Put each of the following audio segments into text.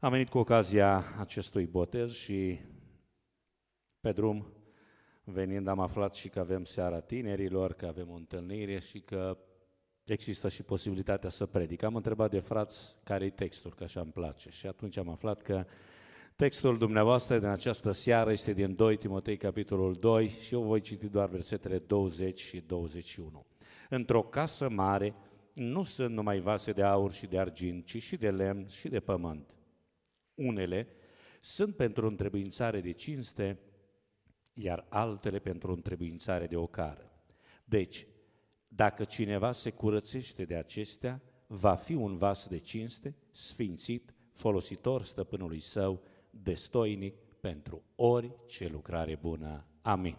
Am venit cu ocazia acestui botez și pe drum, venind, am aflat și că avem seara tinerilor, că avem o întâlnire și că există și posibilitatea să predic. Am întrebat de frați care-i textul, că așa îmi place. Și atunci am aflat că textul dumneavoastră din această seară este din 2 Timotei, capitolul 2, și eu voi citi doar versetele 20 și 21. Într-o casă mare nu sunt numai vase de aur și de argint, ci și de lemn și de pământ. Unele sunt pentru întrebuințare de cinste, iar altele pentru întrebuințare de ocară. Deci, dacă cineva se curățește de acestea, va fi un vas de cinste, sfințit, folositor stăpânului său, destoinic pentru orice lucrare bună. Amin.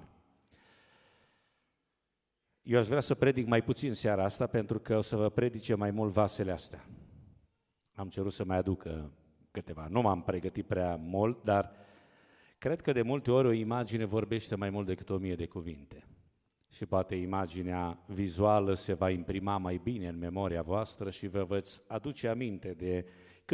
Eu aș vrea să predic mai puțin seara asta, pentru că o să vă predice mai mult vasele astea. Am cerut să mai aducă câteva. Nu m-am pregătit prea mult, dar cred că de multe ori o imagine vorbește mai mult decât 1000 de cuvinte. Și poate imaginea vizuală se va imprima mai bine în memoria voastră și vă veți aduce aminte de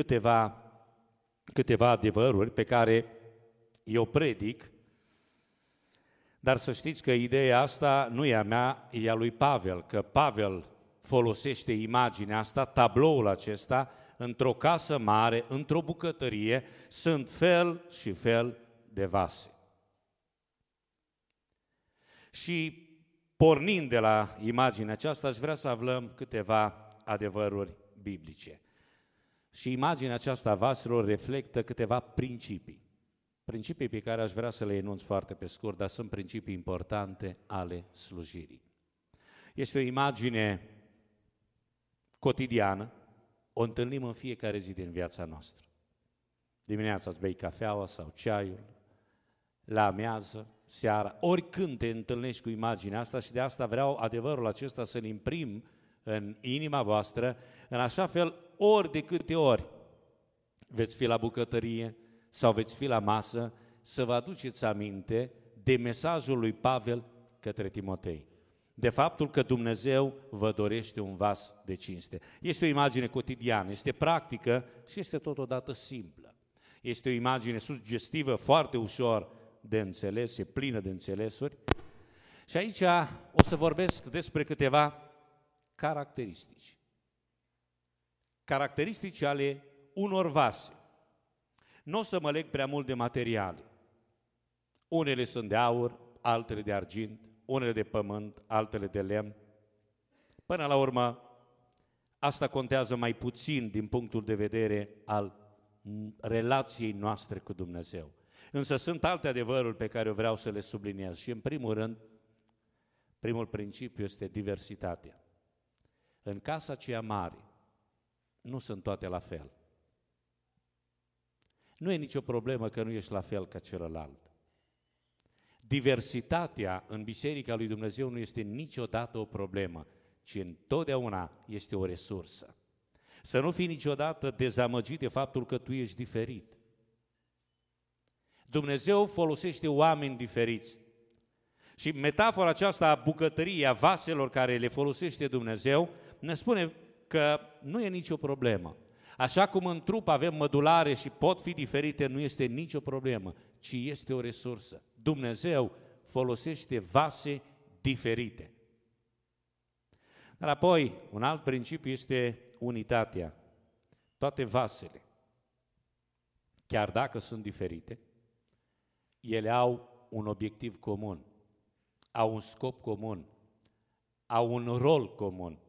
câteva adevăruri pe care eu predic, dar să știți că ideea asta nu e a mea, e a lui Pavel, că Pavel folosește imaginea asta, tabloul acesta, într-o casă mare, într-o bucătărie, sunt fel și fel de vase. Și pornind de la imaginea aceasta, aș vrea să aflăm câteva adevăruri biblice. Și imaginea aceasta a vaselor reflectă câteva principii. Principii pe care aș vrea să le enunț foarte pe scurt, dar sunt principii importante ale slujirii. Este o imagine cotidiană, o întâlnim în fiecare zi din viața noastră. Dimineața îți bei cafeaua sau ceaiul, la amiază, seara, oricând te întâlnești cu imaginea asta, și de asta vreau adevărul acesta să-l imprim în inima voastră, în așa fel, ori de câte ori veți fi la bucătărie sau veți fi la masă, să vă aduceți aminte de mesajul lui Pavel către Timotei, de faptul că Dumnezeu vă dorește un vas de cinste. Este o imagine cotidiană, este practică și este totodată simplă. Este o imagine sugestivă, foarte ușor de înțeles, e plină de înțelesuri. Și aici o să vorbesc despre câteva caracteristici. Caracteristici ale unor vase. Nu o să mă leg prea mult de materiale. Unele sunt de aur, altele de argint, unele de pământ, altele de lemn. Până la urmă, asta contează mai puțin din punctul de vedere al relației noastre cu Dumnezeu. Însă sunt alte adevăruri pe care eu vreau să le subliniez. Și în primul rând, primul principiu este diversitatea. În casa aceea mare nu sunt toate la fel. Nu e nicio problemă că nu ești la fel ca celălalt. Diversitatea în Biserica lui Dumnezeu nu este niciodată o problemă, ci întotdeauna este o resursă. Să nu fii niciodată dezamăgit de faptul că tu ești diferit. Dumnezeu folosește oameni diferiți. Și metafora aceasta a bucătăriei, a vaselor care le folosește Dumnezeu, ne spune că nu e nicio problemă. Așa cum în trup avem mădulare și pot fi diferite, nu este nicio problemă, ci este o resursă. Dumnezeu folosește vase diferite. Dar apoi, un alt principiu este unitatea. Toate vasele, chiar dacă sunt diferite, ele au un obiectiv comun, au un scop comun, au un rol comun.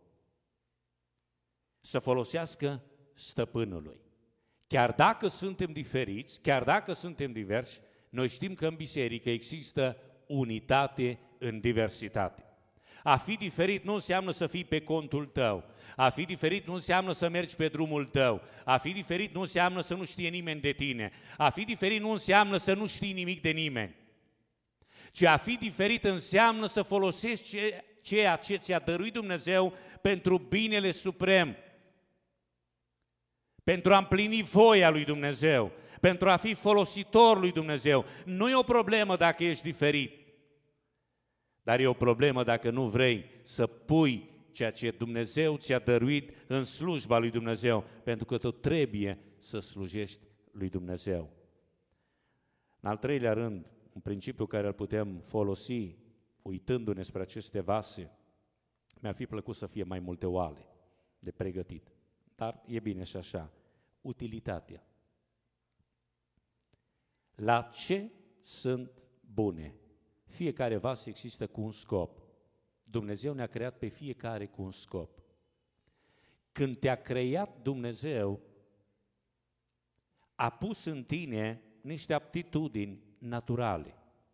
Să folosească stăpânului. Chiar dacă suntem diferiți, chiar dacă suntem diversi, noi știm că în biserică există unitate în diversitate. A fi diferit nu înseamnă să fii pe contul tău. A fi diferit nu înseamnă să mergi pe drumul tău. A fi diferit nu înseamnă să nu știe nimeni de tine. A fi diferit nu înseamnă să nu știi nimic de nimeni. Ci a fi diferit înseamnă să folosești ceea ce ți-a dăruit Dumnezeu pentru binele suprem, pentru a împlini voia lui Dumnezeu, pentru a fi folositor lui Dumnezeu. Nu e o problemă dacă ești diferit, dar e o problemă dacă nu vrei să pui ceea ce Dumnezeu ți-a dăruit în slujba lui Dumnezeu, pentru că tu trebuie să slujești lui Dumnezeu. În al treilea rând, un principiu care îl putem folosi uitându-ne spre aceste vase, mi-ar fi plăcut să fie mai multe oale de pregătit, dar e bine și așa. Utilitatea. La ce sunt bune? Fiecare vas există cu un scop. Dumnezeu ne-a creat pe fiecare cu un scop. Când te-a creat Dumnezeu, a pus în tine niște aptitudini naturale.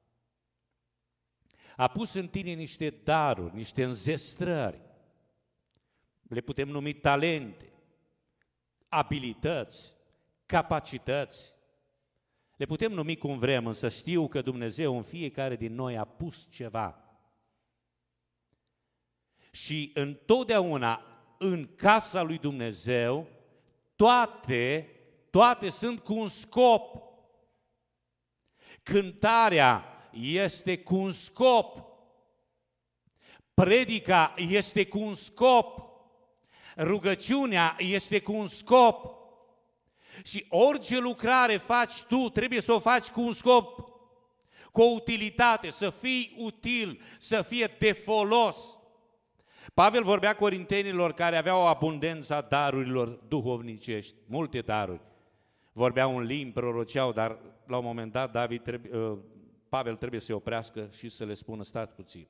A pus în tine niște daruri, niște înzestrări. Le putem numi talente, abilități, capacități. Le putem numi cum vrem, însă știu că Dumnezeu în fiecare din noi a pus ceva. Și întotdeauna în casa lui Dumnezeu, toate sunt cu un scop. Cântarea este cu un scop. Predica este cu un scop. Rugăciunea este cu un scop. Și orice lucrare faci tu, trebuie să o faci cu un scop, cu o utilitate, să fii util, să fie de folos. Pavel vorbea corintenilor care aveau o abundență a darurilor duhovnicești, multe daruri. Vorbeau în limbi, proroceau, dar la un moment dat Pavel trebuie să se oprească și să le spună, stați puțin.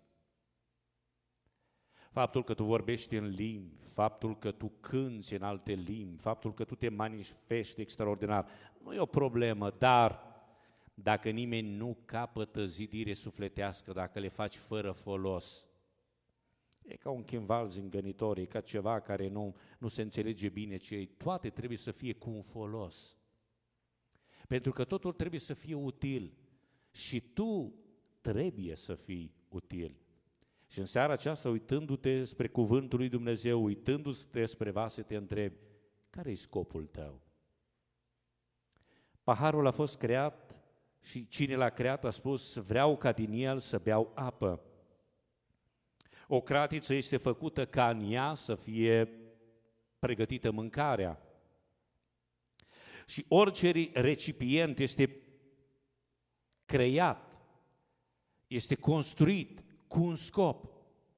Faptul că tu vorbești în limbi, faptul că tu cânți în alte limbi, faptul că tu te manifesti extraordinar, nu e o problemă, dar dacă nimeni nu capătă zidire sufletească, dacă le faci fără folos, e ca un chimval zângănitor, e ca ceva care nu se înțelege bine ce e. Toate trebuie să fie cu un folos. Pentru că totul trebuie să fie util și tu trebuie să fii util. Și în seara aceasta, uitându-te spre cuvântul lui Dumnezeu, uitându-te spre vase, te întrebi, care e scopul tău? Paharul a fost creat și cine l-a creat a spus, vreau ca din el să beau apă. O cratiță este făcută ca în ea să fie pregătită mâncarea. Și orice recipient este creat, este construit cu un scop.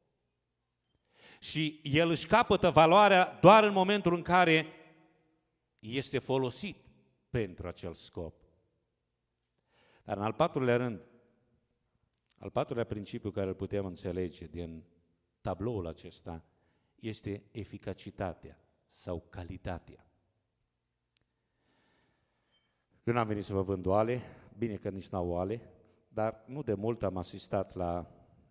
Și el își capătă valoarea doar în momentul în care este folosit pentru acel scop. Dar în al patrulea rând, al patrulea principiu care îl putem înțelege din tabloul acesta este eficacitatea sau calitatea. Eu n-am venit să vă vând oale, bine că nici n-au oale, dar nu de mult am asistat la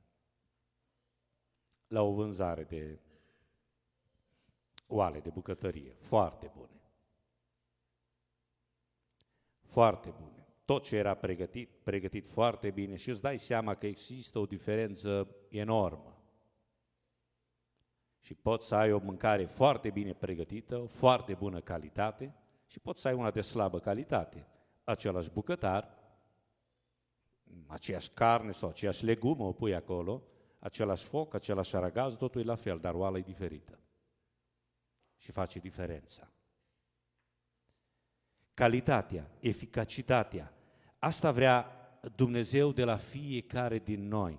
o vânzare de oale de bucătărie, foarte bune. Foarte bune. Tot ce era pregătit foarte bine și îți dai seama că există o diferență enormă. Și poți să ai o mâncare foarte bine pregătită, o foarte bună calitate și poți să ai una de slabă calitate. Același bucătar, aceeași carne sau aceeași legumă o pui acolo, același foc, același aragaz, totul e la fel, dar oala e diferită. Și face diferența. Calitatea, eficacitatea, asta vrea Dumnezeu de la fiecare din noi.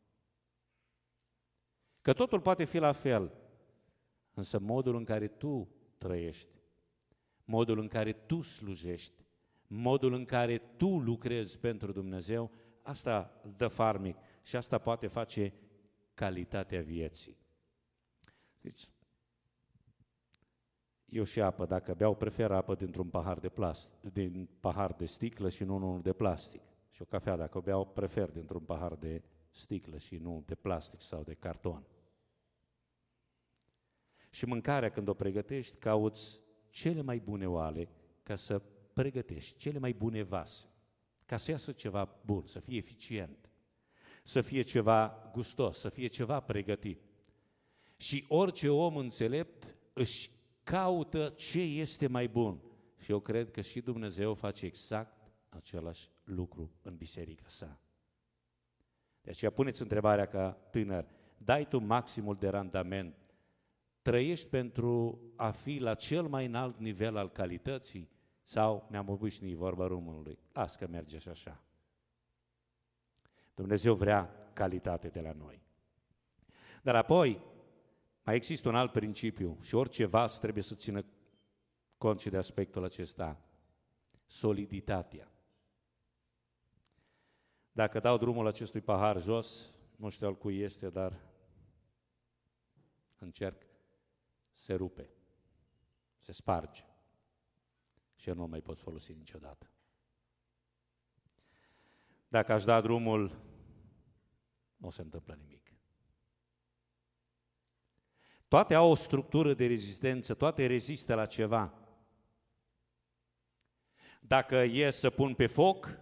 Că totul poate fi la fel, însă modul în care tu trăiești, modul în care tu slujești, modul în care tu lucrezi pentru Dumnezeu, asta dă farmec și asta poate face calitatea vieții. Deci, eu și apă, dacă beau, prefer apă dintr-un pahar de sticlă și nu unul de plastic. Și o cafea, dacă o beau, prefer dintr-un pahar de sticlă și nu de plastic sau de carton. Și mâncarea, când o pregătești, cauți cele mai bune oale ca să pregătești cele mai bune vase, ca să iasă ceva bun, să fie eficient, să fie ceva gustos, să fie ceva pregătit. Și orice om înțelept își caută ce este mai bun. Și eu cred că și Dumnezeu face exact același lucru în biserica sa. De aceea puneți întrebarea ca tânăr, dai tu maximul de randament, trăiești pentru a fi la cel mai înalt nivel al calității Sau ne-am obișnuit, vorba românului, las că merge și așa. Dumnezeu vrea calitate de la noi. Dar apoi mai există un alt principiu și orice vas trebuie să țină cont și de aspectul acesta, soliditatea. Dacă dau drumul acestui pahar jos, nu știu al cui este, dar încerc, se rupe, se sparge și eu nu mai pot folosi niciodată. Dacă aș da drumul, nu se întâmplă nimic. Toate au o structură de rezistență, toate rezistă la ceva. Dacă e să pun pe foc,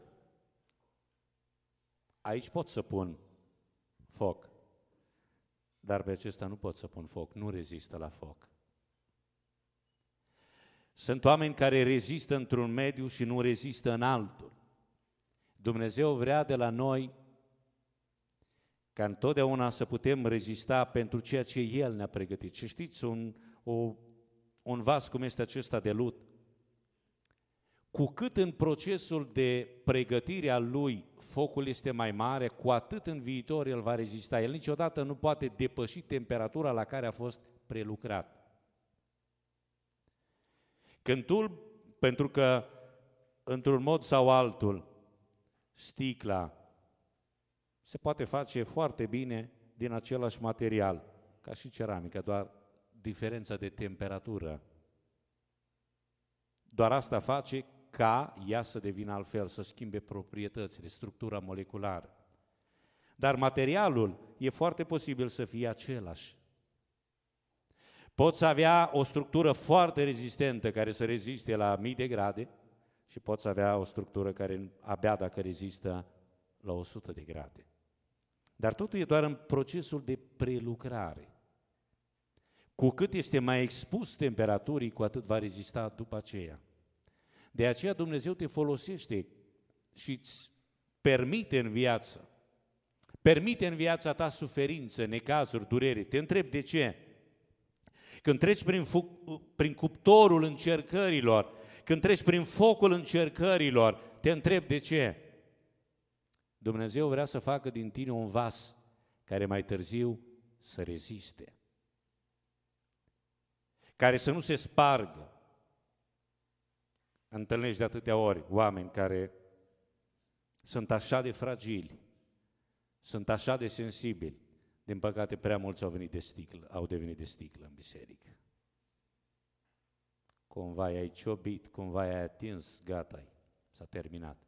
aici pot să pun foc, dar pe acesta nu pot să pun foc, nu rezistă la foc. Sunt oameni care rezistă într-un mediu și nu rezistă în altul. Dumnezeu vrea de la noi ca întotdeauna să putem rezista pentru ceea ce El ne-a pregătit. Și știți, un vas cum este acesta de lut, cu cât în procesul de pregătire al lui focul este mai mare, cu atât în viitor el va rezista. El niciodată nu poate depăși temperatura la care a fost prelucrat. Pentru că, într-un mod sau altul, sticla se poate face foarte bine din același material, ca și ceramica, doar diferența de temperatură. Doar asta face ca ea să devină altfel, să schimbe proprietățile, structura moleculară. Dar materialul e foarte posibil să fie același. Poți avea o structură foarte rezistentă care să reziste la 1000 de grade și poți avea o structură care abia dacă rezistă la 100 de grade. Dar totul e doar în procesul de prelucrare. Cu cât este mai expus temperaturii, cu atât va rezista după aceea. De aceea Dumnezeu te folosește și îți permite în viața ta suferință, necazuri, durere. Te întreb de ce? Când treci prin cuptorul încercărilor, când treci prin focul încercărilor, te întreb de ce? Dumnezeu vrea să facă din tine un vas care mai târziu să reziste, care să nu se spargă. Întâlnești de atâtea ori oameni care sunt așa de fragili, sunt așa de sensibili. Din păcate, prea mulți au devenit de sticlă în biserică. Cumva ai ciobit, cumva ai atins, gata, s-a terminat.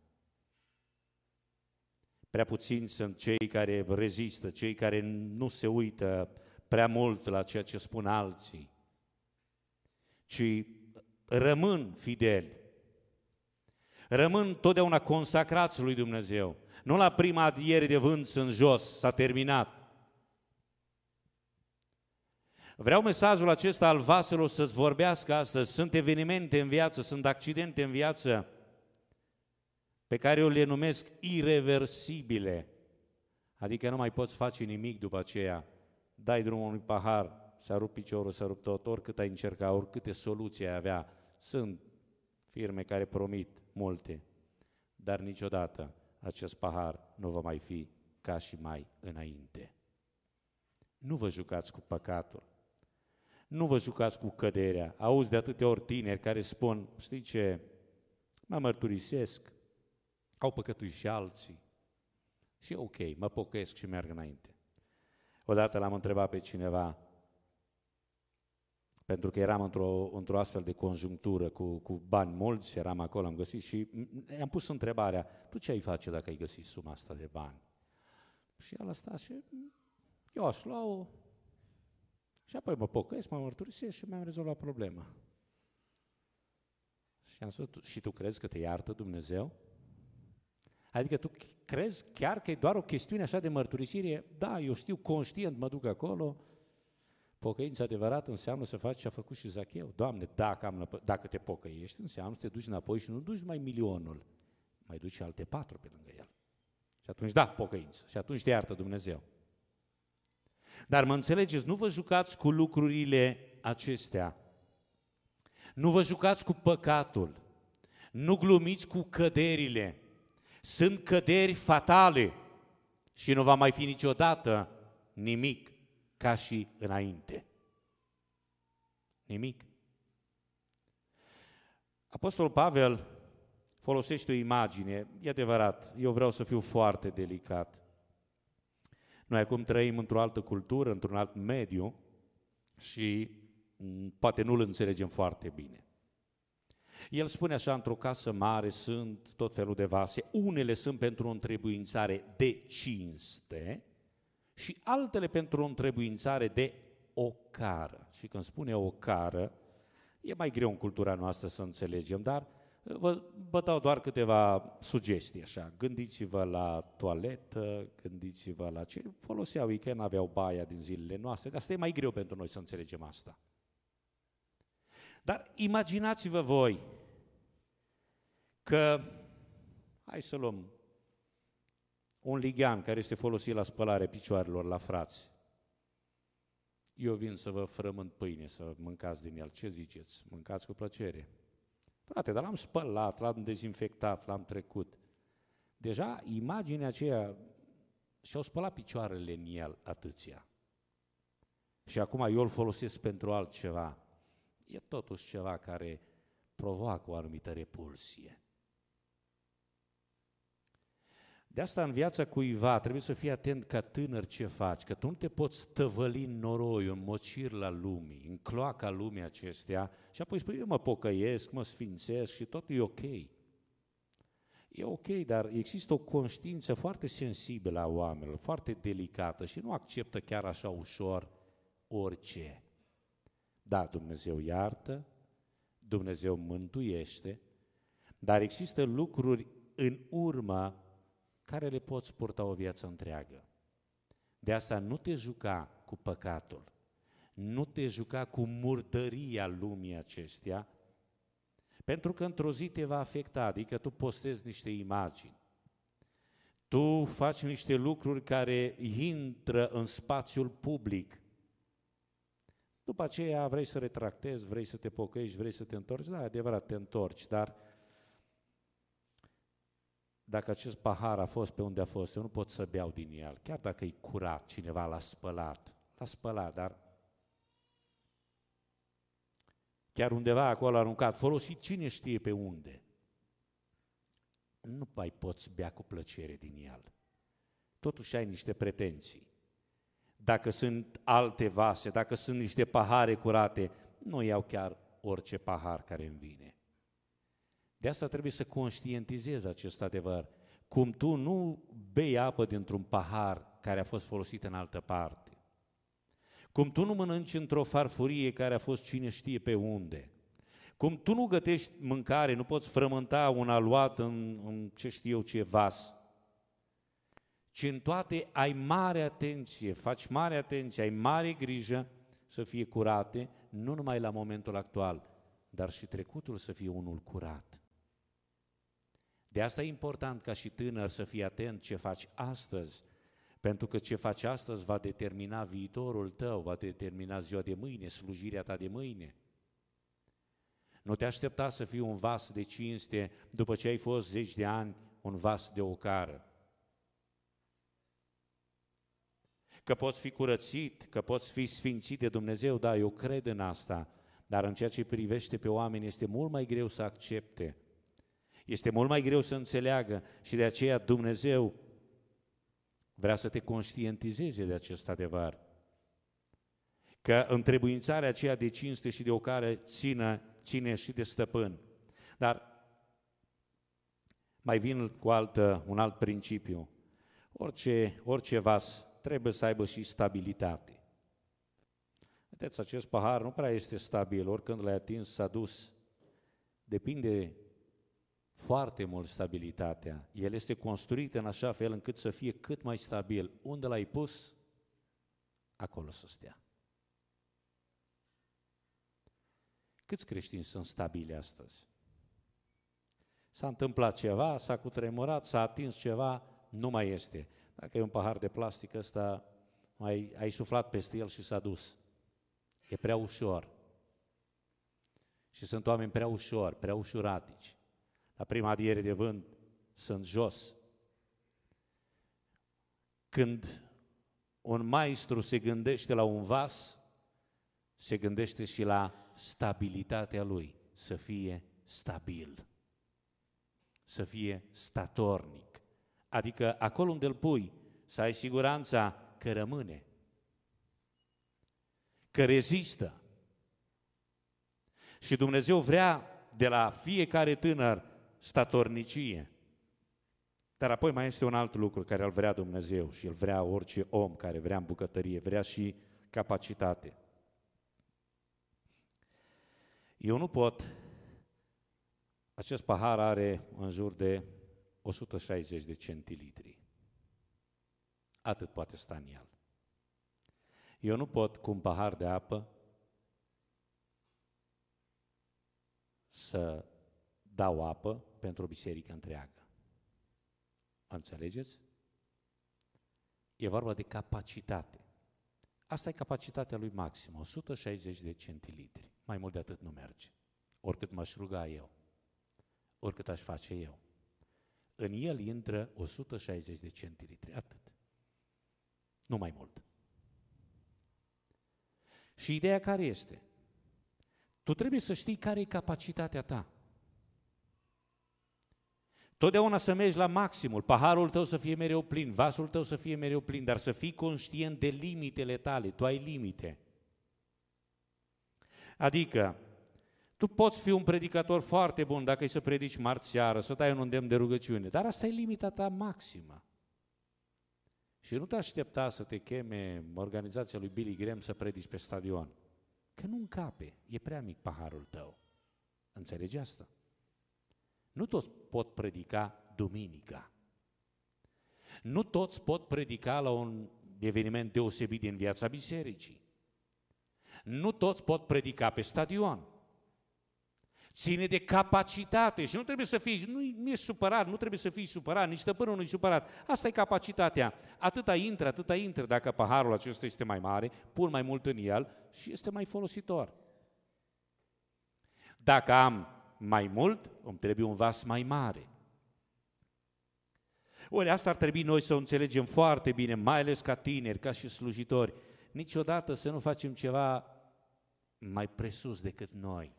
Prea puțini sunt cei care rezistă, cei care nu se uită prea mult la ceea ce spun alții, ci rămân fideli. Rămân totdeauna consacrați lui Dumnezeu. Nu la prima adiere de vânt în jos, s-a terminat. Vreau mesajul acesta al vaselor să-ți vorbească astăzi. Sunt evenimente în viață, sunt accidente în viață pe care eu le numesc ireversibile. Adică nu mai poți face nimic după aceea. Dai drumul unui pahar, s-a rupt piciorul, s-a rupt tot, oricât ai încerca, oricâte soluții ai avea. Sunt firme care promit multe, dar niciodată acest pahar nu va mai fi ca și mai înainte. Nu vă jucați cu păcatul, nu vă jucați cu căderea. Auzi de atâtea ori tineri care spun, știi ce, mă mărturisesc, au păcătuit și alții. Și ok, mă pocăiesc și merg înainte. Odată l-am întrebat pe cineva, pentru că eram într-o astfel de conjunctură cu bani mulți, eram acolo, am găsit și i-am pus întrebarea, tu ce ai face dacă ai găsit suma asta de bani? Și el a stat și eu aș lua-o și apoi mă pocăiesc, mă mărturisesc și mi-am rezolvat problema. Și am spus, și tu crezi că te iartă Dumnezeu? Adică tu crezi chiar că e doar o chestiune așa de mărturisire? Da, eu știu, conștient mă duc acolo. Pocăința adevărată înseamnă să faci ce a făcut și Zacheu. Doamne, dacă te pocăiești, înseamnă să te duci înapoi și nu duci numai milionul, mai duci și alte 4 pe lângă el. Și atunci, da, pocăință. Și atunci te iartă Dumnezeu. Dar mă înțelegeți, nu vă jucați cu lucrurile acestea. Nu vă jucați cu păcatul. Nu glumiți cu căderile. Sunt căderi fatale și nu va mai fi niciodată nimic ca și înainte. Nimic. Apostolul Pavel folosește o imagine, e adevărat, eu vreau să fiu foarte delicat. Noi acum trăim într-o altă cultură, într-un alt mediu și poate nu-l înțelegem foarte bine. El spune așa, într-o casă mare sunt tot felul de vase, unele sunt pentru o întrebuințare de cinste și altele pentru o întrebuințare de ocară. Și când spune ocară, e mai greu în cultura noastră să înțelegem, dar vă dau doar câteva sugestii așa. Gândiți-vă la toaletă, gândiți-vă la ce foloseau ei, că n-aveau baia din zilele noastre, dar asta e mai greu pentru noi să înțelegem asta. Dar imaginați-vă voi că, hai să luăm un lighean care este folosit la spălare picioarelor la frați. Eu vin să vă frământ pâine, să mâncați din el. Ce ziceți? Mâncați cu plăcere. Frate, dar l-am spălat, l-am dezinfectat, l-am trecut. Deja imaginea aceea și-au spălat picioarele în el atâția. Și acum eu îl folosesc pentru altceva. E totuși ceva care provoacă o anumită repulsie. De asta în viața cuiva trebuie să fii atent ca tânăr ce faci, că tu nu te poți tăvăli în noroi, în mocirla lumii, în cloaca lumii acestea și apoi spui, eu mă pocăiesc, mă sfințesc și totul e ok. E ok, dar există o conștiință foarte sensibilă a oamenilor, foarte delicată și nu acceptă chiar așa ușor orice. Da, Dumnezeu iartă, Dumnezeu mântuiește, dar există lucruri în urmă care le poți purta o viață întreagă. De asta nu te juca cu păcatul, nu te juca cu murdăria lumii acestea, pentru că într-o zi te va afecta, adică tu postezi niște imagini, tu faci niște lucruri care intră în spațiul public. După aceea vrei să retractezi, vrei să te pocăiești, vrei să te întorci, da, adevărat, te întorci, dar dacă acest pahar a fost pe unde a fost, eu nu pot să beau din el, chiar dacă e curat, cineva l-a spălat, dar chiar undeva acolo aruncat, folosit cine știe pe unde. Nu mai poți bea cu plăcere din el. Totuși ai niște pretenții. Dacă sunt alte vase, dacă sunt niște pahare curate, nu iau chiar orice pahar care îmi vine. De asta trebuie să conștientizezi acest adevăr. Cum tu nu bei apă dintr-un pahar care a fost folosit în altă parte. Cum tu nu mănânci într-o farfurie care a fost cine știe pe unde. Cum tu nu gătești mâncare, nu poți frământa un aluat în ce știu eu ce vas. Ci în toate ai mare atenție, faci mare atenție, ai mare grijă să fie curate, nu numai la momentul actual, dar și trecutul să fie unul curat. De asta e important ca și tânăr să fii atent ce faci astăzi, pentru că ce faci astăzi va determina viitorul tău, va determina ziua de mâine, slujirea ta de mâine. Nu te aștepta să fii un vas de cinste după ce ai fost 10 de ani un vas de ocară. Că poți fi curățit, că poți fi sfințit de Dumnezeu, da, eu cred în asta, dar în ceea ce privește pe oameni este mult mai greu să accepte. Este mult mai greu să înțeleagă și de aceea Dumnezeu vrea să te conștientizeze de acest adevăr. Că întrebuințarea aceea de cinste și de ocară ține și de stăpân. Dar mai vin cu un alt principiu. Orice vas trebuie să aibă și stabilitate. Vedeți, acest pahar nu prea este stabil, oricând l-ai atins s-a dus. Depinde foarte mult stabilitatea. El este construit în așa fel încât să fie cât mai stabil. Unde l-ai pus, acolo să stea. Câți creștini sunt stabili astăzi? S-a întâmplat ceva, s-a cutremurat, s-a atins ceva, nu mai este. Dacă e un pahar de plastic ăsta, ai suflat peste el și s-a dus. E prea ușor. Și sunt oameni prea ușuratici. la prima adiere de vânt sunt jos. Când un maestru se gândește la un vas, se gândește și la stabilitatea lui, să fie stabil, să fie statornic. Adică acolo unde îl pui, să ai siguranța că rămâne, că rezistă. Și Dumnezeu vrea de la fiecare tânăr statornicie. Dar apoi mai este un alt lucru care îl vrea Dumnezeu și îl vrea orice om care vrea în bucătărie, vrea și capacitate. Eu nu pot, acest pahar are în jur de 160 de centilitri. Atât poate sta în el. Eu nu pot cu un pahar de apă să dau apă pentru o biserică întreagă. Înțelegeți? E vorba de capacitate. Asta e capacitatea lui maximă, 160 de centilitri. Mai mult de atât nu merge. Oricât m-aș ruga eu, oricât aș face eu. În el intră 160 de centilitri, atât. Nu mai mult. Și ideea care este? Tu trebuie să știi care e capacitatea ta. Totdeauna să mergi la maximul, paharul tău să fie mereu plin, vasul tău să fie mereu plin, dar să fii conștient de limitele tale, tu ai limite. Adică, tu poți fi un predicator foarte bun dacă e să predici marți seară, să dai un îndemn de rugăciune, dar asta e limita ta maximă. Și nu te aștepta să te cheme organizația lui Billy Graham să predici pe stadion, că nu încape, e prea mic paharul tău. Înțelegi asta? Nu toți pot predica duminica. Nu toți pot predica la un eveniment deosebit din viața bisericii. Nu toți pot predica pe stadion. Ține de capacitate și nu trebuie să fii, nu e supărat, nu trebuie să fii supărat, nici stăpânul nu e supărat. Asta e capacitatea. Atâta intră. Dacă paharul acesta este mai mare, pun mai mult în el și este mai folositor. Dacă am mai mult, îmi trebuie un vas mai mare. Ori asta ar trebui noi să o înțelegem foarte bine, mai ales ca tineri, ca și slujitori. Niciodată să nu facem ceva mai presus decât noi.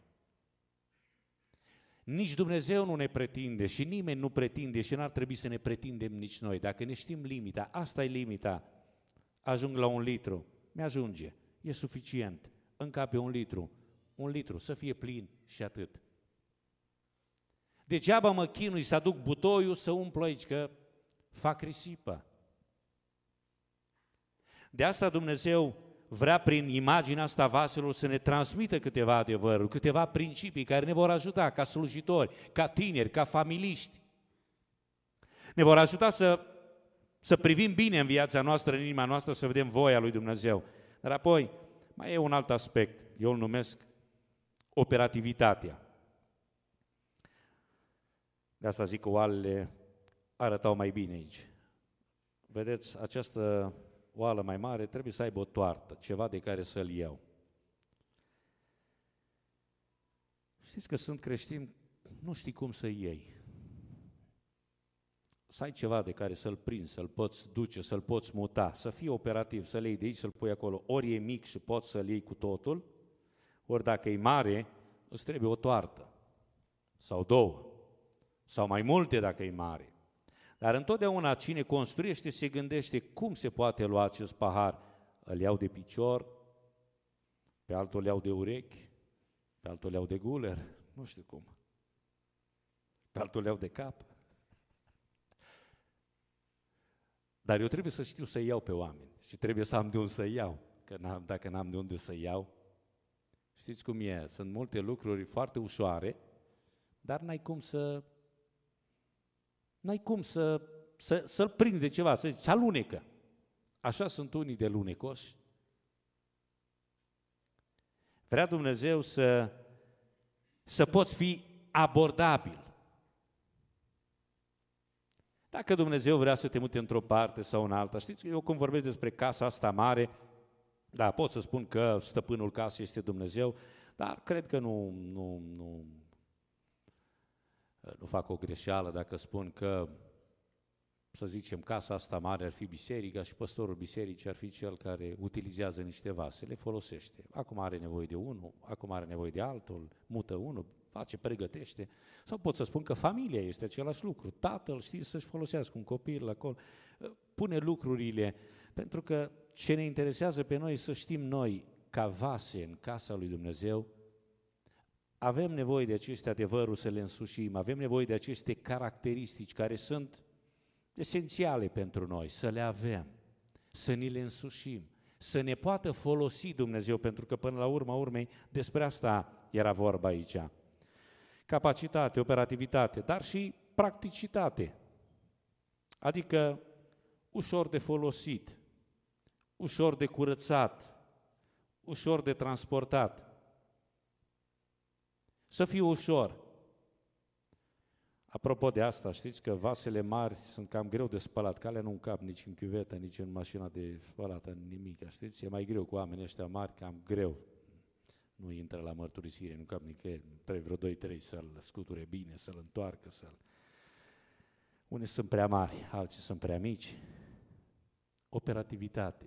Nici Dumnezeu nu ne pretinde și nimeni nu pretinde și n-ar trebui să ne pretindem nici noi. Dacă ne știm limita, asta e limita. Ajung la 1 litru, mi-ajunge, e suficient. Încape 1 litru, să fie plin și atât. Degeaba mă chinui să aduc butoiul să umplu aici, că fac risipă. De asta Dumnezeu vrea prin imaginea asta vaselor să ne transmită câteva adevăruri, câteva principii care ne vor ajuta ca slujitori, ca tineri, ca familiști. Ne vor ajuta să privim bine în viața noastră, în inima noastră, să vedem voia lui Dumnezeu. Dar apoi mai e un alt aspect, eu îl numesc operativitatea. De asta zic că oalele arătau mai bine aici. Vedeți, această oală mai mare trebuie să aibă o toartă, ceva de care să-l iau. Știți că sunt creștini, nu știi cum să iei. Să ai ceva de care să-l prinzi, să-l poți duce, să-l poți muta, să fii operativ, să-l iei de aici, să-l pui acolo. Ori e mic și poți să-l iei cu totul, ori dacă e mare, îți trebuie o toartă, sau 2, sau mai multe dacă e mare. Dar întotdeauna cine construiește se gândește cum se poate lua acest pahar. Îl iau de picior, pe altul îl iau de urechi, pe altul îl iau de guler, nu știu cum. Pe altul îl iau de cap. Dar eu trebuie să știu să iau pe oameni și trebuie să am de unde să iau. Că dacă n-am de unde să iau, știți cum e, sunt multe lucruri foarte ușoare, dar n-ai cum să-l prinzi de ceva, să zici, alunecă. Așa sunt unii de lunecoși. Vrea Dumnezeu să poți fi abordabil. Dacă Dumnezeu vrea să te mute într-o parte sau în alta, știți, eu când vorbesc despre casa asta mare, da, pot să spun că stăpânul casei este Dumnezeu, dar cred că Nu fac o greșeală dacă spun că, să zicem, casa asta mare ar fi biserica și păstorul bisericii ar fi cel care utilizează niște vase, le folosește. Acum are nevoie de unul, acum are nevoie de altul, mută unul, face, pregătește. Sau pot să spun că familia este același lucru. Tatăl știe să-și folosească un copil acolo, pune lucrurile, pentru că ce ne interesează pe noi să știm noi, ca vase în casa lui Dumnezeu, avem nevoie de aceste adevăruri să le însușim, avem nevoie de aceste caracteristici care sunt esențiale pentru noi, să le avem, să ni le însușim, să ne poată folosi Dumnezeu, pentru că până la urma urmei despre asta era vorba aici. Capacitate, operativitate, dar și practicitate, adică ușor de folosit, ușor de curățat, ușor de transportat. Să fie ușor. Apropo de asta, știți că vasele mari sunt cam greu de spălat, că alea nu încap nici în chiuvetă, nici în mașina de spălat, în nimic, știți? E mai greu cu oamenii ăștia mari, cam greu. Nu intră la mărturisire, nu cap nicăieri, trebuie vreo 2-3 să-l scuture bine, să-l întoarcă, să-l... Unii sunt prea mari, alții sunt prea mici. Operativitate.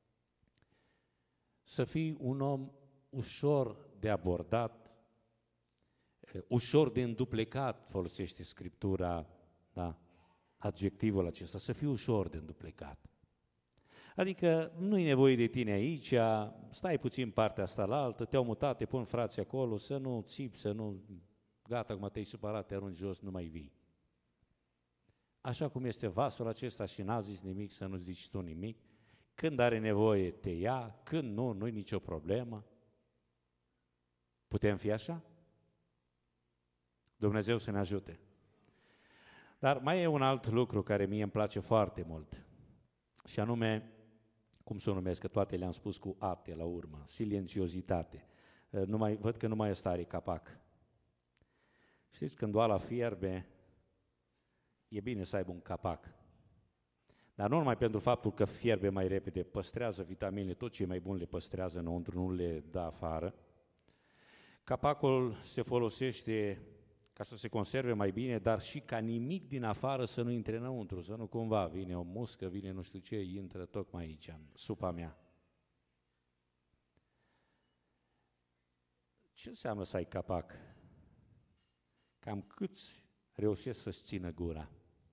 Să fii un om ușor de abordat, ușor de înduplecat, folosește Scriptura, da, adjectivul acesta, să fii ușor de înduplecat. Adică nu-i nevoie de tine aici, stai puțin partea asta la altă, te-au mutat, te pun frații acolo, să nu țipi, să nu, gata, acum te-ai supărat, te arunci jos, nu mai vii. Așa cum este vasul acesta și n-a zis nimic, să nu zici tu nimic, când are nevoie te ia, când nu, nu-i nicio problemă. Putem fi așa? Dumnezeu să ne ajute. Dar mai e un alt lucru care mie îmi place foarte mult, și anume, cum să o numesc, că toate le-am spus cu ate la urmă, silențiozitate. Văd că nu mai ăsta are capac. Știți, când oala fierbe, e bine să aibă un capac. Dar nu numai pentru faptul că fierbe mai repede, păstrează vitaminele, tot ce e mai bun le păstrează înăuntru, nu le dă afară. Capacul se folosește ca să se conserve mai bine, dar și ca nimic din afară să nu intre înăuntru, să nu cumva vine o muscă, vine nu știu ce, intră tocmai aici, în supa mea. Ce înseamnă să ai capac? Cam câți reușesc să-ți țină gura?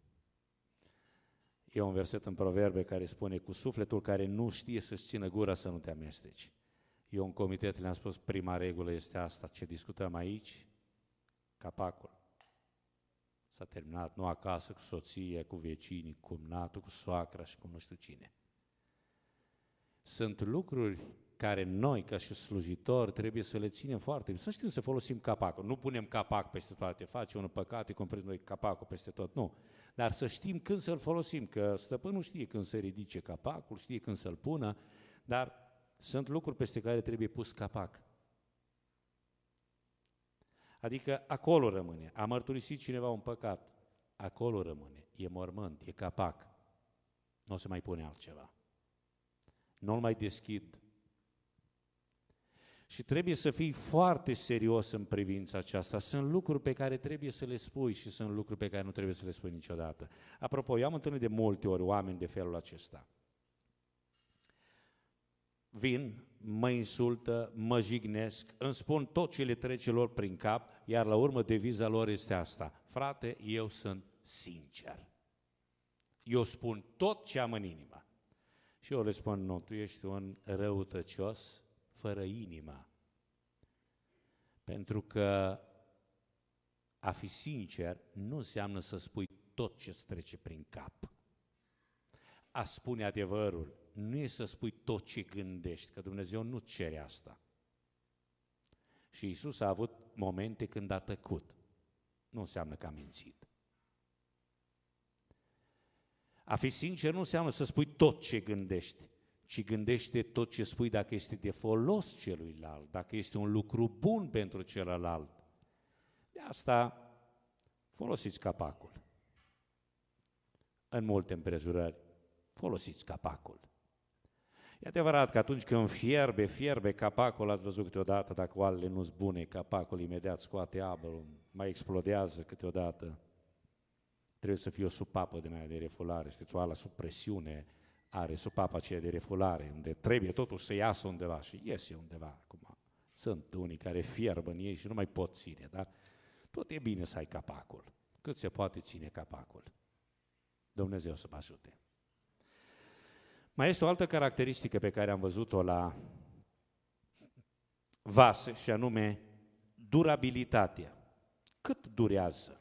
E un verset în Proverbe care spune, cu sufletul care nu știe să-ți țină gura să nu te amesteci. Eu în comitet le-am spus, prima regulă este asta, ce discutăm aici, capacul. S-a terminat, nu acasă, cu soția, cu vecinii, cu cumnatul, cu soacra și cu nu știu cine. Sunt lucruri care noi, ca și slujitori, trebuie să le ținem foarte bine. Să știm să folosim capacul. Nu punem capac peste toate, face unul păcate, comprins noi capacul peste tot, nu. Dar să știm când să-l folosim, că stăpânul știe când să ridice capacul, știe când să-l pună, dar sunt lucruri peste care trebuie pus capac. Adică acolo rămâne. A mărturisit cineva un păcat, acolo rămâne. E mormânt, e capac. Nu o să mai pune altceva. Nu-l mai deschid. Și trebuie să fii foarte serios în privința aceasta. Sunt lucruri pe care trebuie să le spui și sunt lucruri pe care nu trebuie să le spui niciodată. Apropo, eu am întâlnit de multe ori oameni de felul acesta. Vin, mă insultă, mă jignesc, îmi spun tot ce le trece lor prin cap, iar la urmă deviza lor este asta. Frate, eu sunt sincer. Eu spun tot ce am în inimă. Și eu le spun, nu, tu ești un răutăcios fără inimă. Pentru că a fi sincer nu înseamnă să spui tot ce-ți trece prin cap. A spune adevărul nu e să spui tot ce gândești, că Dumnezeu nu cere asta. Și Iisus a avut momente când a tăcut. Nu înseamnă că a mințit. A fi sincer nu înseamnă să spui tot ce gândești, ci gândește tot ce spui dacă este de folos celuilalt, dacă este un lucru bun pentru celălalt. De asta folosiți capacul. În multe împrejurări, folosiți capacul. E adevărat că atunci când fierbe capacul, ați văzut câteodată, dacă oalele nu sunt bune, capacul imediat scoate apă, mai explodează câteodată. Trebuie să fie o supapă din aia de refulare, știți, oala sub presiune are supapa aceea de refulare, unde trebuie totuși să iasă undeva și iese undeva acum. Sunt unii care fierb în ei și nu mai pot ține, dar tot e bine să ai capacul. Cât se poate ține capacul. Dumnezeu să mă ajute. Mai este o altă caracteristică pe care am văzut-o la vase și anume durabilitatea. Cât durează?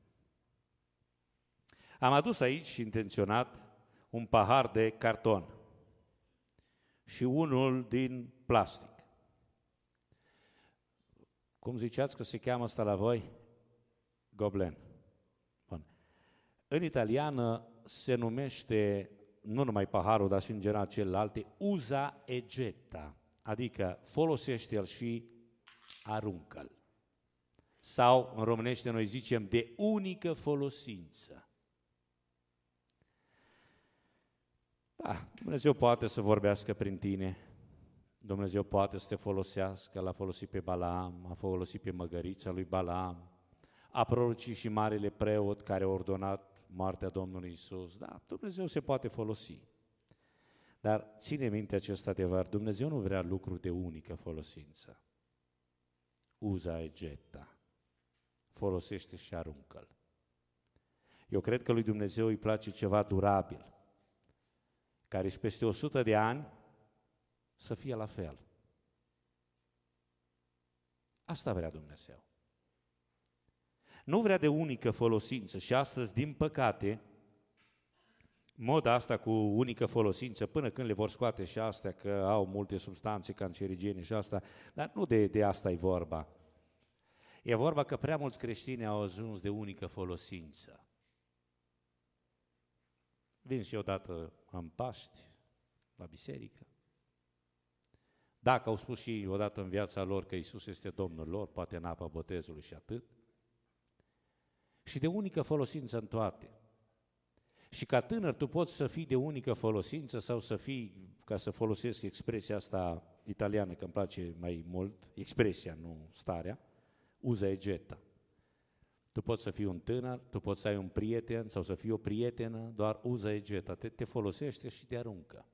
Am adus aici intenționat un pahar de carton și unul din plastic. Cum ziceați că se cheamă asta la voi? Goblen. Bun. În italiană se numește, nu numai paharul, dar și în general celelalte, usa e getta, adică folosește-l și aruncă-l. Sau, în românește, noi zicem de unică folosință. Da, Dumnezeu poate să vorbească prin tine, Dumnezeu poate să te folosească, l-a folosit pe Balaam, a folosit pe măgărița lui Balaam, a prorocit și marele preot care a ordonat moartea Domnului Iisus. Da, Dumnezeu se poate folosi. Dar ține minte acest adevăr, Dumnezeu nu vrea lucruri de unică folosință. Usa e getta, folosește și aruncă-l. Eu cred că lui Dumnezeu îi place ceva durabil, care și peste 100 de ani să fie la fel. Asta vrea Dumnezeu. Nu vrea de unică folosință și astăzi, din păcate, moda asta cu unică folosință, până când le vor scoate și astea, că au multe substanțe cancerigene și asta, dar nu de asta e vorba. E vorba că prea mulți creștini au ajuns de unică folosință. Vin și odată în Paști, la biserică. Dacă au spus și odată în viața lor că Iisus este Domnul lor, poate în apa botezului și atât. Și de unică folosință în toate. Și ca tânăr tu poți să fii de unică folosință sau să fii, ca să folosesc expresia asta italiană, că îmi place mai mult, expresia, nu starea, usa e getta. Tu poți să fii un tânăr, tu poți să ai un prieten sau să fii o prietenă, doar usa e getta, te folosește și te aruncă.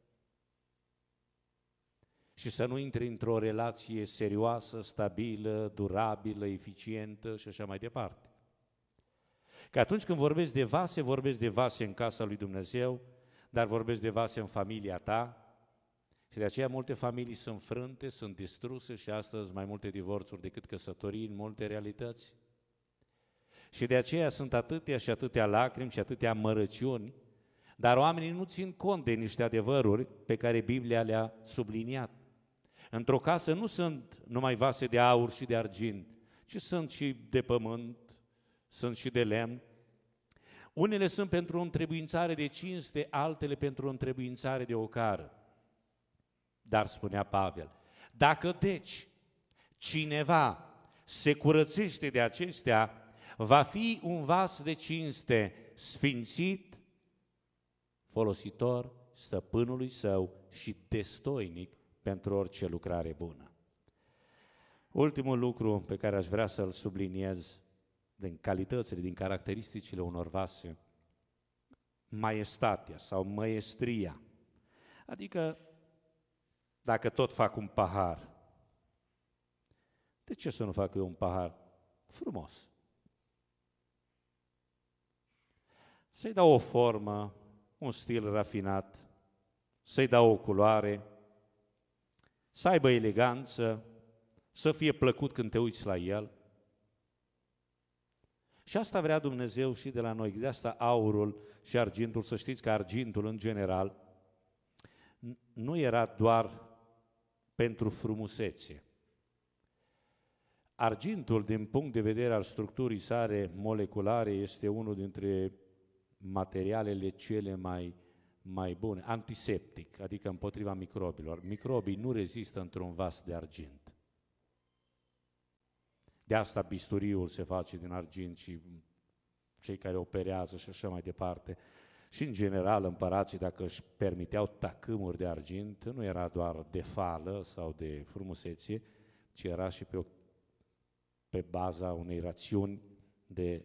Și să nu intri într-o relație serioasă, stabilă, durabilă, eficientă și așa mai departe. Că atunci când vorbesc de vase în casa lui Dumnezeu, dar vorbesc de vase în familia ta, și de aceea multe familii sunt frânte, sunt distruse și astăzi mai multe divorțuri decât căsătorii în multe realități. Și de aceea sunt atâtea și atâtea lacrimi și atâtea amărăciuni, dar oamenii nu țin cont de niște adevăruri pe care Biblia le-a subliniat. Într-o casă nu sunt numai vase de aur și de argint, ci sunt și de pământ, sunt și de lemn. Unele sunt pentru o întrebuințare de cinste, altele pentru o întrebuințare de ocară. Dar spunea Pavel, dacă deci cineva se curățește de acestea, va fi un vas de cinste sfințit, folositor stăpânului său și destoinic pentru orice lucrare bună. Ultimul lucru pe care aș vrea să-l subliniez din calitățile, din caracteristicile unor vase, maestatea sau măestria. Adică, dacă tot fac un pahar, de ce să nu fac eu un pahar frumos? Să-i dau o formă, un stil rafinat, să-i dau o culoare, să aibă eleganță, să fie plăcut când te uiți la el. Și asta vrea Dumnezeu și de la noi. De asta aurul și argintul, să știți că argintul în general nu era doar pentru frumusețe. Argintul, din punct de vedere al structurii sale moleculare, este unul dintre materialele cele mai bune, antiseptic, adică împotriva microbilor. Microbii nu rezistă într-un vas de argint. De asta bisturiul se face din argint și cei care operează și așa mai departe. Și în general împărații, dacă își permiteau tacâmuri de argint, nu era doar de fală sau de frumusețe, ci era și pe baza unei rațiuni de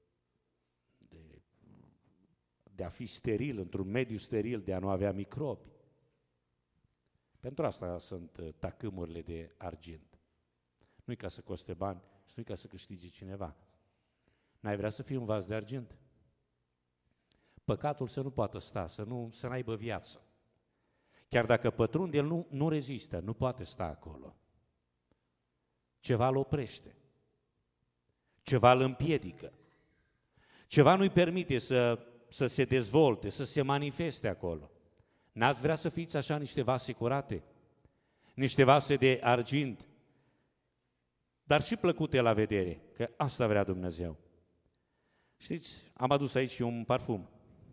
a fi steril, într-un mediu steril, de a nu avea microbi. Pentru asta sunt tacâmurile de argint. Nu-i ca să coste bani și nu-i ca să câștige cineva. N-ai vrea să fii un vas de argint? Păcatul să nu poată sta, să n-aibă viață. Chiar dacă pătrunde, el nu rezistă, nu poate sta acolo. Ceva îl oprește. Ceva îl împiedică. Ceva nu-i permite să se dezvolte, să se manifeste acolo. N-ați vrea să fiți așa niște vase curate? Niște vase de argint, dar și plăcute la vedere, că asta vrea Dumnezeu. Știți, am adus aici și un parfum.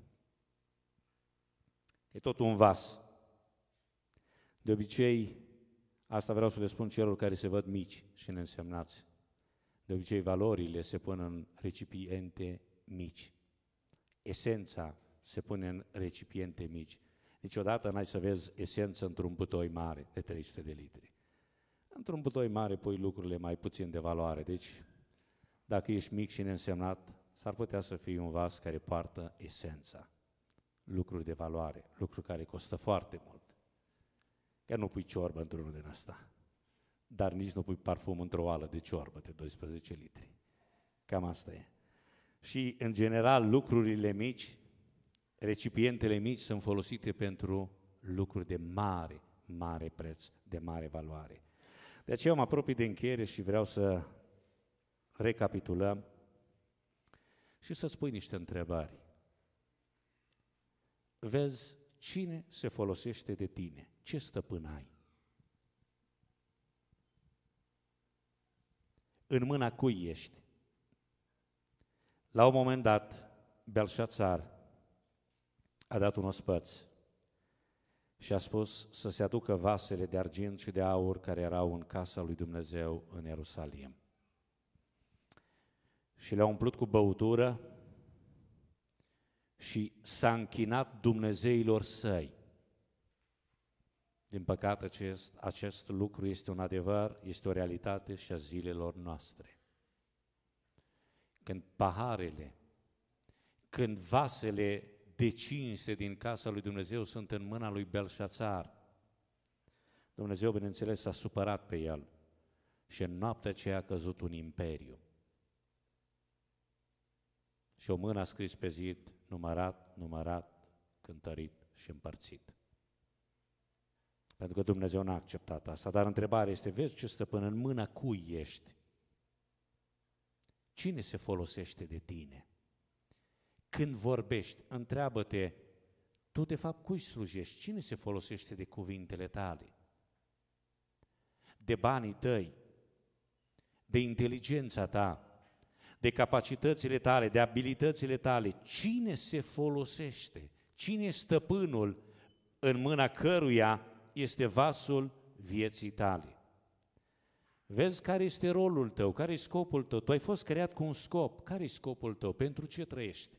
E tot un vas. De obicei, asta vreau să le spun celor care se văd mici și neînsemnați. De obicei, valorile se pun în recipiente mici. Esența se pune în recipiente mici. Niciodată n-ai să vezi esență într-un butoi mare de 300 de litri. Într-un butoi mare pui lucrurile mai puțin de valoare. Deci, dacă ești mic și neînsemnat, s-ar putea să fii un vas care poartă esența. Lucruri de valoare, lucruri care costă foarte mult. Chiar nu pui ciorbă într-unul din asta, dar nici nu pui parfum într-o oală de ciorbă de 12 litri. Cam asta e. Și, în general, lucrurile mici, recipientele mici sunt folosite pentru lucruri de mare, mare preț, de mare valoare. De aceea mă apropii de încheiere și vreau să recapitulăm și să spui niște întrebări. Vezi cine se folosește de tine, ce stăpân ai? În mâna cui ești? La un moment dat, Belșațar a dat un ospăț și a spus să se aducă vasele de argint și de aur care erau în casa lui Dumnezeu în Ierusalim. Și le-a umplut cu băutură și s-a închinat dumnezeilor săi. Din păcate, acest lucru este un adevăr, este o realitate și a zilelor noastre. Când paharele, când vasele de cinste din casa lui Dumnezeu sunt în mâna lui Belșațar, Dumnezeu, bineînțeles, s-a supărat pe el și în noaptea aceea a căzut un imperiu. Și o mână a scris pe zid, numărat, cântărit și împărțit. Pentru că Dumnezeu n-a acceptat asta. Dar întrebarea este, vezi ce stăpân, în mâna cui ești? Cine se folosește de tine? Când vorbești, întreabă-te, tu de fapt cui slujești? Cine se folosește de cuvintele tale? De banii tăi, de inteligența ta, de capacitățile tale, de abilitățile tale, cine se folosește? Cine e stăpânul în mâna căruia este vasul vieții tale? Vezi care este rolul tău, care e scopul tău? Tu ai fost creat cu un scop. Care e scopul tău? Pentru ce trăiești?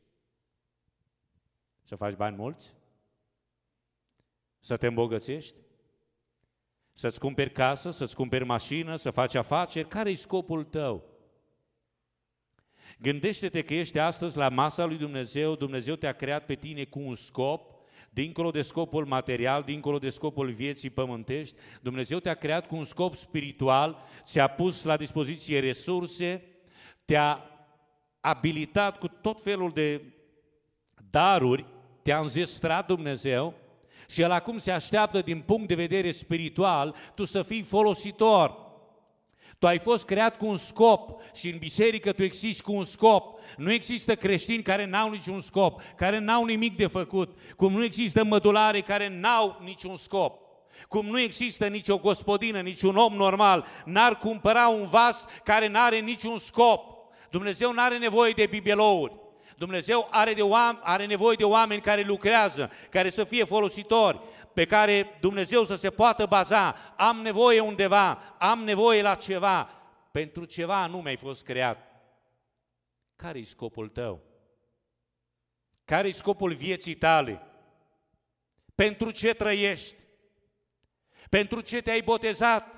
Să faci bani mulți? Să te îmbogățești? Să-ți cumperi casă, să-ți cumperi mașină, să faci afaceri? Care e scopul tău? Gândește-te că ești astăzi la masa lui Dumnezeu, Dumnezeu te-a creat pe tine cu un scop, dincolo de scopul material, dincolo de scopul vieții pământești, Dumnezeu te-a creat cu un scop spiritual, ți-a pus la dispoziție resurse, te-a abilitat cu tot felul de daruri, te-a înzestrat Dumnezeu și El acum se așteaptă din punct de vedere spiritual tu să fii folositor. Tu ai fost creat cu un scop și în biserică tu existi cu un scop. Nu există creștini care n-au niciun scop, care n-au nimic de făcut, cum nu există mădulare care n-au niciun scop, cum nu există nicio gospodină, niciun om normal n-ar cumpăra un vas care n-are niciun scop. Dumnezeu n-are nevoie de bibelouri. Dumnezeu are nevoie de oameni care lucrează, care să fie folositori, pe care Dumnezeu să se poată baza. Am nevoie undeva, am nevoie la ceva. Pentru ceva anume ai fost creat. Care-i scopul tău? Care-i scopul vieții tale? Pentru ce trăiești? Pentru ce te-ai botezat?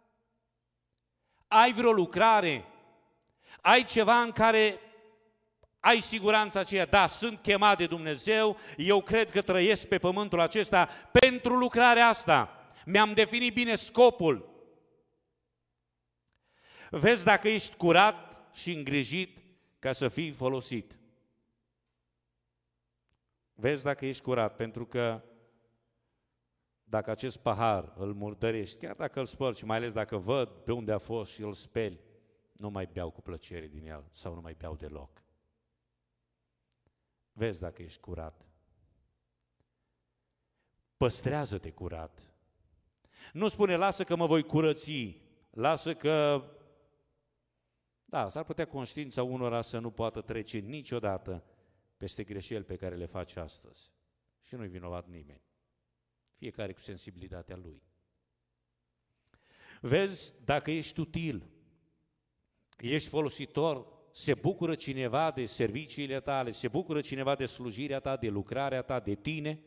Ai vreo lucrare? Ai ceva în care ai siguranța aceea? Da, sunt chemat de Dumnezeu, eu cred că trăiesc pe pământul acesta pentru lucrarea asta. Mi-am definit bine scopul. Vezi dacă ești curat și îngrijit ca să fii folosit. Vezi dacă ești curat, pentru că dacă acest pahar îl murdărești, chiar dacă îl spăl și mai ales dacă văd pe unde a fost și îl speli, nu mai beau cu plăcere din el sau nu mai beau deloc. Vezi dacă ești curat. Păstrează-te curat. Nu spune, lasă că mă voi curăți, lasă că... Da, s-ar putea conștiința unora să nu poată trece niciodată peste greșeli pe care le face astăzi. Și nu-i vinovat nimeni. Fiecare cu sensibilitatea lui. Vezi dacă ești util, ești folositor, se bucură cineva de serviciile tale, se bucură cineva de slujirea ta, de lucrarea ta, de tine,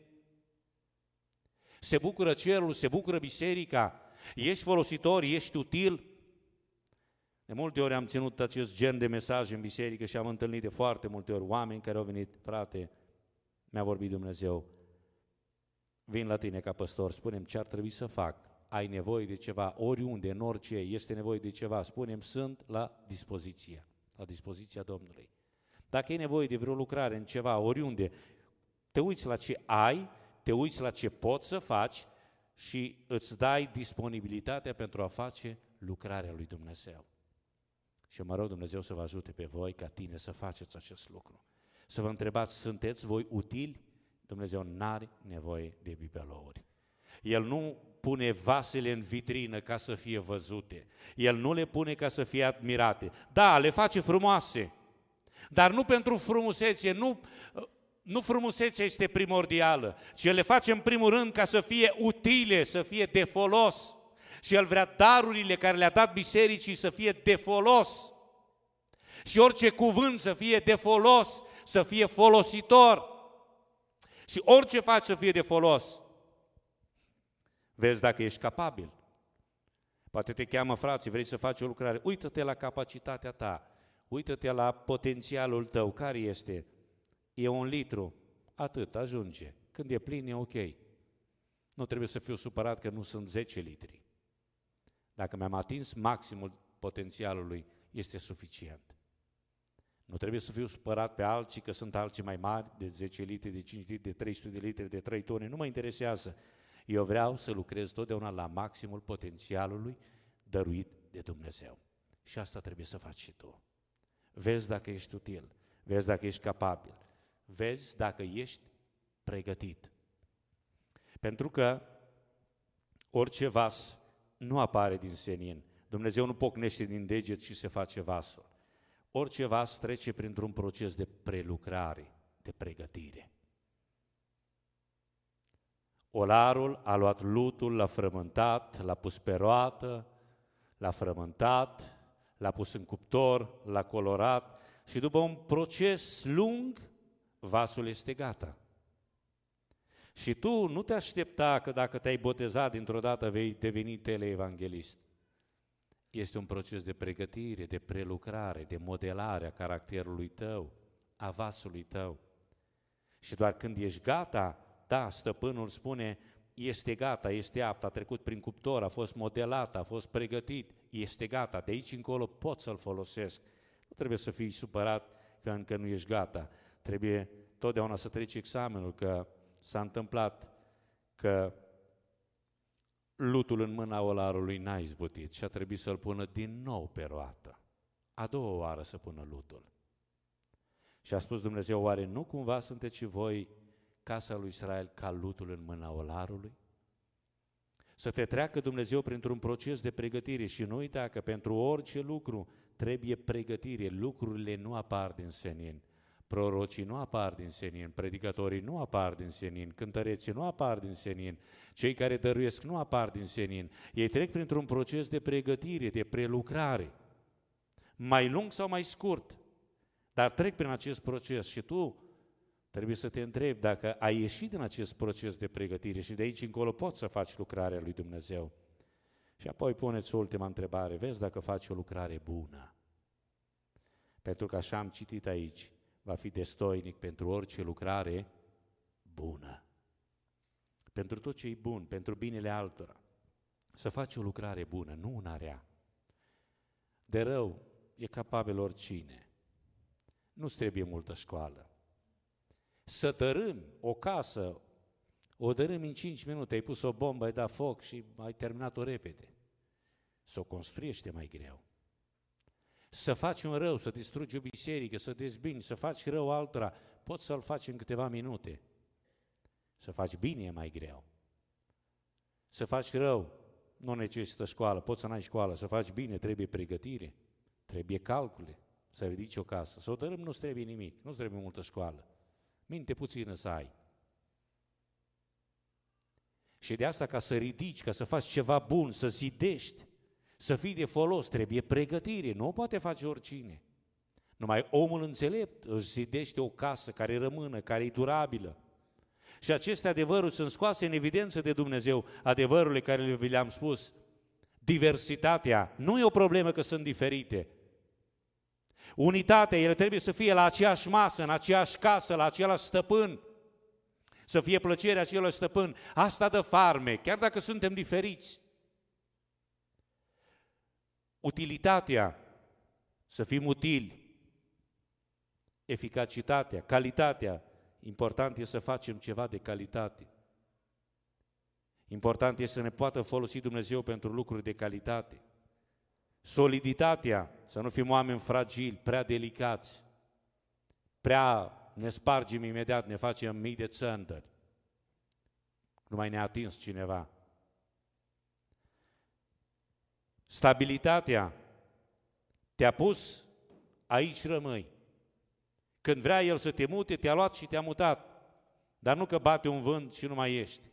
se bucură cerul, se bucură biserica, ești folositor, ești util. De multe ori am ținut acest gen de mesaj în biserică și am întâlnit de foarte multe ori oameni care au venit, frate, mi-a vorbit Dumnezeu, vin la tine ca păstor, spune-mi ce ar trebui să fac, ai nevoie de ceva, oriunde, în orice, este nevoie de ceva, spune-mi, sunt la dispoziția Domnului. Dacă e nevoie de vreo lucrare în ceva, oriunde, te uiți la ce ai, te uiți la ce poți să faci și îți dai disponibilitatea pentru a face lucrarea lui Dumnezeu. Și mă rog Dumnezeu să vă ajute pe voi ca tine să faceți acest lucru. Să vă întrebați, sunteți voi utili? Dumnezeu n-are nevoie de bibelouri. El nu pune vasele în vitrină ca să fie văzute. El nu le pune ca să fie admirate. Da, le face frumoase, dar nu pentru frumusețe, nu frumusețea este primordială, ci El le face în primul rând ca să fie utile, să fie de folos. Și El vrea darurile care le-a dat bisericii să fie de folos. Și orice cuvânt să fie de folos, să fie folositor. Și orice faci să fie de folos. Vezi dacă ești capabil. Poate te cheamă frații, vrei să faci o lucrare. Uită-te la capacitatea ta. Uită-te la potențialul tău. Care este? E 1 litru. Atât, ajunge. Când e plin, e ok. Nu trebuie să fiu supărat că nu sunt 10 litri. Dacă mi-am atins maximul potențialului, este suficient. Nu trebuie să fiu supărat pe alții că sunt alții mai mari, de 10 litri, de 5 litri, de 300 de litri, de 3 tone. Nu mă interesează. Eu vreau să lucrez totdeauna la maximul potențialului dăruit de Dumnezeu. Și asta trebuie să faci și tu. Vezi dacă ești util, vezi dacă ești capabil, vezi dacă ești pregătit. Pentru că orice vas nu apare din senin. Dumnezeu nu pocnește din deget și se face vasul. Orice vas trece printr-un proces de prelucrare, de pregătire. Olarul a luat lutul, l-a frământat, l-a pus pe roată, l-a frământat, l-a pus în cuptor, l-a colorat și după un proces lung, vasul este gata. Și tu nu te aștepta că dacă te-ai botezat dintr-o dată vei deveni teleevanghelist. Este un proces de pregătire, de prelucrare, de modelare a caracterului tău, a vasului tău. Și doar când ești gata, da, stăpânul spune, este gata, este apt, a trecut prin cuptor, a fost modelat, a fost pregătit, este gata, de aici încolo pot să-l folosesc. Nu trebuie să fii supărat că încă nu ești gata, trebuie totdeauna să treci examenul, că s-a întâmplat că lutul în mâna olarului n-a izbutit și a trebuit să-l pună din nou pe roată. A doua oară să pună lutul. Și a spus Dumnezeu, oare nu cumva sunteți și voi casa lui Israel ca lutul în mâna olarului? Să te treacă Dumnezeu printr-un proces de pregătire și nu uita că pentru orice lucru trebuie pregătire. Lucrurile nu apar din senin. Prorocii nu apar din senin, predicatorii nu apar din senin, cântăreții nu apar din senin, cei care dăruiesc nu apar din senin. Ei trec printr-un proces de pregătire, de prelucrare, mai lung sau mai scurt, dar trec prin acest proces și tu Trebuie să te întrebi dacă ai ieșit din acest proces de pregătire și de aici încolo poți să faci lucrarea lui Dumnezeu. Și apoi puneți o ultima întrebare, vezi dacă faci o lucrare bună. Pentru că așa am citit aici, va fi destoinic pentru orice lucrare bună. Pentru tot ce e bun, pentru binele altora. Să faci o lucrare bună, nu una rea. De rău e capabil oricine. Nu-ți trebuie multă școală. Să tărâmi o casă, o dărâmi în 5 minute, ai pus o bombă, ai dat foc și ai terminat-o repede. Să o construiești e mai greu. Să faci un rău, să distrugi o biserică, să dezbini, să faci rău altora, poți să-l faci în câteva minute. Să faci bine e mai greu. Să faci rău nu necesită școală, poți să n-ai școală. Să faci bine trebuie pregătire, trebuie calcule, să ridici o casă. Să o tărâmi nu-ți trebuie nimic, nu-ți trebuie multă școală. Minte puțină să ai. Și de asta ca să ridici, ca să faci ceva bun, să zidești, să fii de folos, trebuie pregătire, nu o poate face oricine. Numai omul înțelept își zidește o casă care rămână, care e durabilă. Și aceste adevăruri sunt scoase în evidență de Dumnezeu, adevărurile care vi le-am spus. Diversitatea nu e o problemă că sunt diferite. Unitatea, ele trebuie să fie la aceeași masă, în aceeași casă, la același stăpân. Să fie plăcerea acelui stăpân. Asta dă farme, chiar dacă suntem diferiți. Utilitatea, să fim utili. Eficacitatea, calitatea. Important e să facem ceva de calitate. Important e să ne poată folosi Dumnezeu pentru lucruri de calitate. Soliditatea, să nu fim oameni fragili, prea delicați, prea ne spargem imediat, ne facem mii de țândări. Nu mai ne-a atins cineva. Stabilitatea, te-a pus, aici rămâi. Când vrea El să te mute, te-a luat și te-a mutat. Dar nu că bate un vânt și nu mai ești.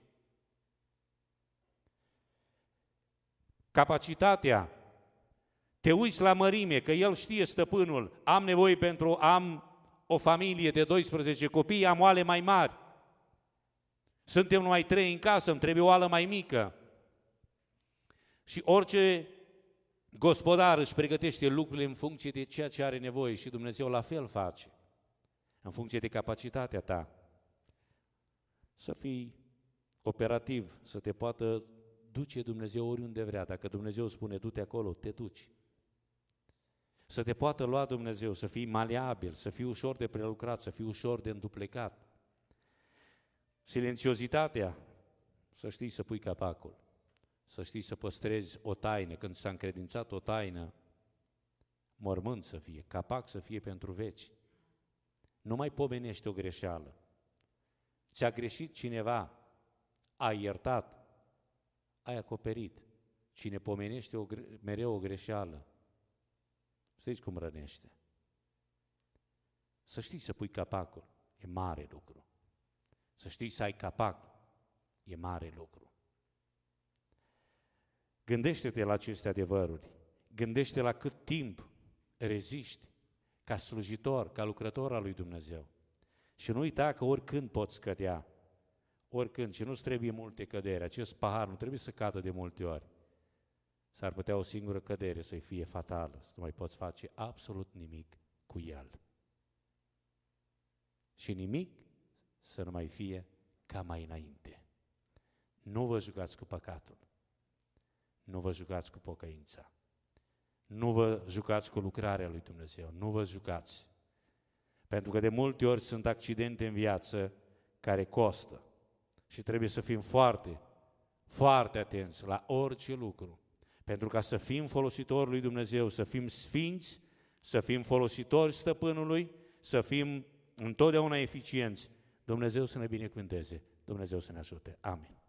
Capacitatea, te uiți la mărime, că El știe stăpânul, am nevoie am o familie de 12 copii, am oale mai mari. Suntem numai 3 în casă, îmi trebuie o oală mai mică. Și orice gospodar își pregătește lucrurile în funcție de ceea ce are nevoie și Dumnezeu la fel face. În funcție de capacitatea ta. Să fii operativ, să te poată duce Dumnezeu oriunde vrea. Dacă Dumnezeu spune du-te acolo, te duci. Să te poată lua Dumnezeu, să fii maleabil, să fii ușor de prelucrat, să fii ușor de înduplecat. Silențiozitatea, să știi să pui capacul, să știi să păstrezi o taină. Când s-a încredințat o taină, mormânt să fie, capac să fie pentru veci. Nu mai pomenești o greșeală. Ți-a greșit cineva, ai iertat, ai acoperit. Cine pomenește mereu o greșeală, știți cum rănește. Să știi să pui capacul, e mare lucru. Să știi să ai capac, e mare lucru. Gândește-te la aceste adevăruri, gândește la cât timp reziști ca slujitor, ca lucrător al lui Dumnezeu. Și nu uita că oricând poți cădea, oricând, și nu-ți trebuie multe căderi, acest pahar nu trebuie să cadă de multe ori. S-ar putea o singură cădere să-i fie fatală, să nu mai poți face absolut nimic cu el. Și nimic să nu mai fie ca mai înainte. Nu vă jucați cu păcatul, nu vă jucați cu pocăința, nu vă jucați cu lucrarea lui Dumnezeu, nu vă jucați. Pentru că de multe ori sunt accidente în viață care costă și trebuie să fim foarte, foarte atenți la orice lucru. Pentru ca să fim folositori lui Dumnezeu, să fim sfinți, să fim folositori stăpânului, să fim întotdeauna eficienți. Dumnezeu să ne binecuvânteze, Dumnezeu să ne ajute. Amin.